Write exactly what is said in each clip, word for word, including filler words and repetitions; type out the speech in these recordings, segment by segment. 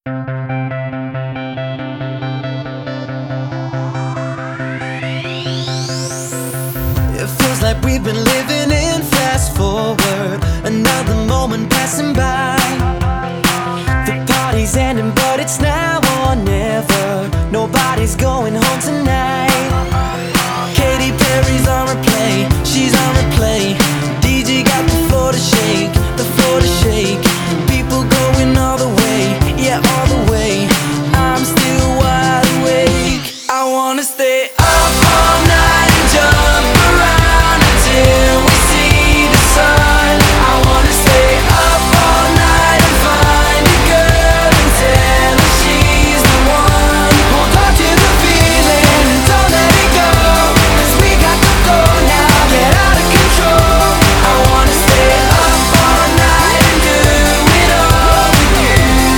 It feels like we've been living in fast forward, another moment passing by. The party's ending, but it's now or never. Nobody's going home tonight. Katy Perry's on replay, she's on replay. D J got the floor to shake, the floor to shake. People going all the way, yeah, all the way. I'm still wide awake. I wanna stay up all night and jump around until we see the sun. I wanna stay up all night and find a girl and tell her she's the one. Hold on to the feeling and don't let it go, 'cause we got to go now, get out of control. I wanna stay up all night and do it all with you.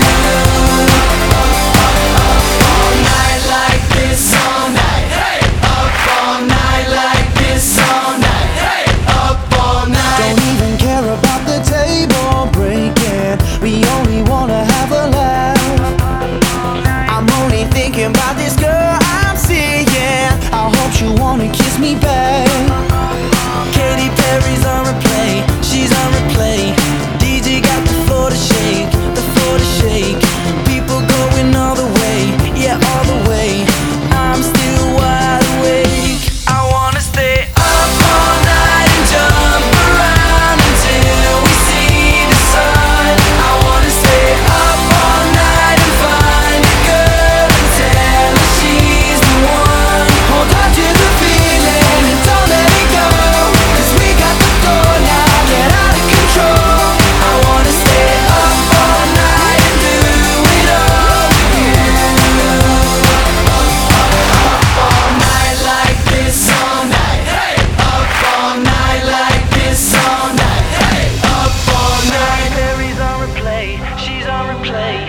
Up all night like this all night. Hey, up all night like this all night. Hey, up all night. Don't even care about the table breaking, we only wanna have a laugh. I'm only thinking about this girl I'm seeing. I hope she wanna kiss me back. Katy Perry's on replay, she's on replay. D J got the floor to shake, the floor to shake. People going all the way, yeah, all the way. I'm still wide awake. I wanna stay up all night and jump around until we see the sun. I wanna stay up all night and find a girl and tell her she's the one. Hold on to the feeling and don't let it go, 'cause we got to go now, get out of control. I wanna stay up all night and do it all with you. Up all night like this all night. Hey, up all night like this all night. Hey, up all night. Mary's on replay, she's on replay.